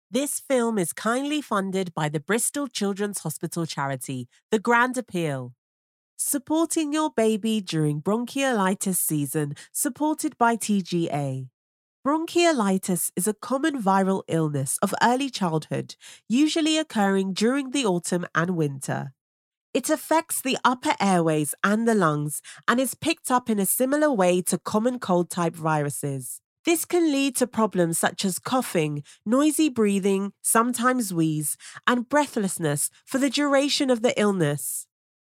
This film is kindly funded by the Bristol Children's Hospital charity, The Grand Appeal. Supporting your baby during bronchiolitis season, supported by TGA. Bronchiolitis is a common viral illness of early childhood, usually occurring during the autumn and winter. It affects the upper airways and the lungs and is picked up in a similar way to common cold-type viruses. This can lead to problems such as coughing, noisy breathing, sometimes wheeze, and breathlessness for the duration of the illness.